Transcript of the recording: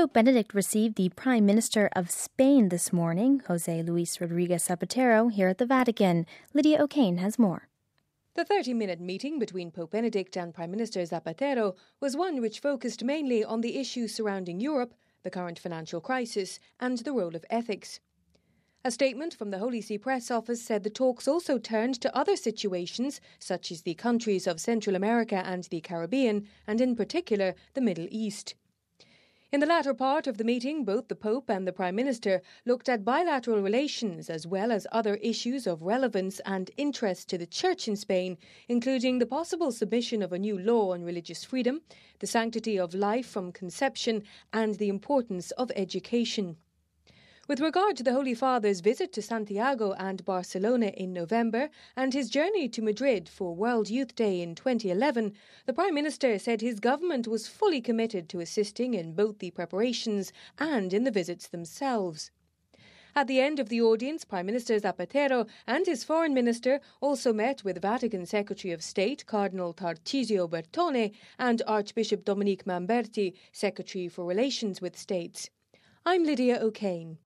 Pope Benedict received the Prime Minister of Spain this morning, José Luis Rodríguez Zapatero, here at the Vatican. Lydia O'Kane has more. The 30-minute meeting between Pope Benedict and Prime Minister Zapatero was one which focused mainly on the issues surrounding Europe, the current financial crisis, and the role of ethics. A statement from the Holy See Press Office said the talks also turned to other situations, such as the countries of Central America and the Caribbean, and in particular the Middle East. In the latter part of the meeting, both the Pope and the Prime Minister looked at bilateral relations as well as other issues of relevance and interest to the Church in Spain, including the possible submission of a new law on religious freedom, the sanctity of life from conception, and the importance of education. With regard to the Holy Father's visit to Santiago and Barcelona in November and his journey to Madrid for World Youth Day in 2011, the Prime Minister said his government was fully committed to assisting in both the preparations and in the visits themselves. At the end of the audience, Prime Minister Zapatero and his Foreign Minister also met with Vatican Secretary of State Cardinal Tarcisio Bertone and Archbishop Dominique Mamberti, Secretary for Relations with States. I'm Lydia O'Kane.